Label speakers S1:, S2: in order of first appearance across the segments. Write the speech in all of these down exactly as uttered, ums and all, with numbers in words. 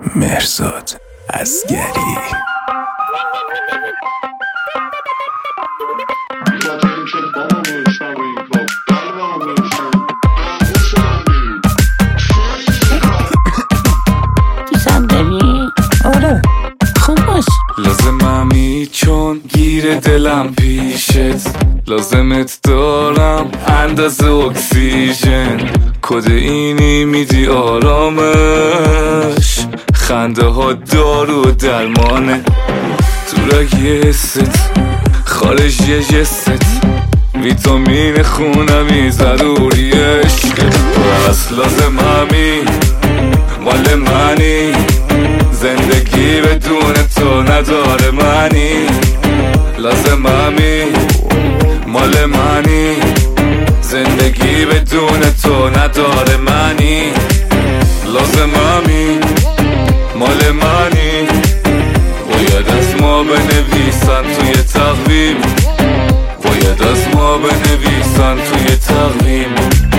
S1: مهرزاد اصغری.
S2: دوستم داری؟ آره خوب باش.
S1: لازممی چون گیر دلم پیشت، لازمت دارم اندازه اکسیژن. کد اینی میدی آرامش، خنده ها دارو و درمانه. تو رگ ست خارج یه جست، ویتامین خونمی ضروری عشقت. پس لازممی مال منی، زندگی بدون تو نداره معنی. لازممی مال منی، زندگی بدون تو نداره معنی. لازممی مال منی، باید از ما بنویسن توی تقویم، باید از ما بنویسن توی تقویم.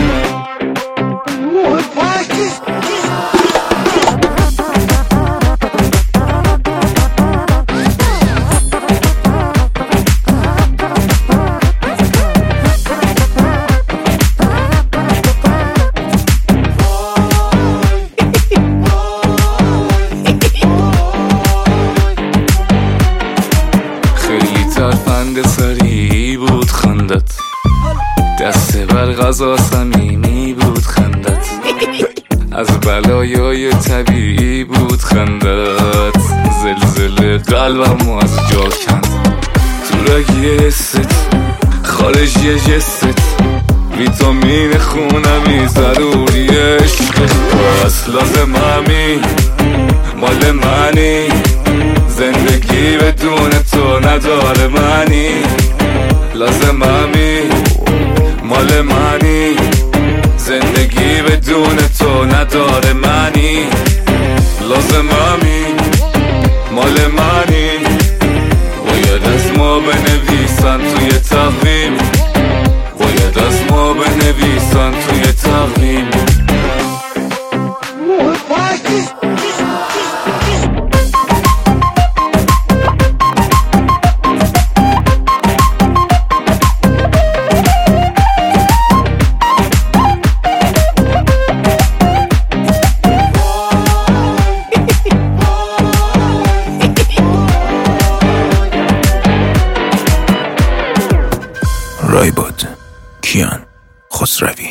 S1: ترفند سری بود خندت، دسته بر غذا صمیمی بود خندت، از بلایای طبیعی بود خندت. زلزله قلبم از جا کند، تو رگ ست خارج یه جست، ویتامین خونمی ضروری عشقت. پس لازممی مال منی، زندگی بدون تو نداره معنی. لازممی مال منی، زندگی بدون تو نداره معنی. لازممی مال منی، باید از ما بنویسن توی تقویم، باید از ما بنویسن توی تقویم. رایباد کیان خسروی.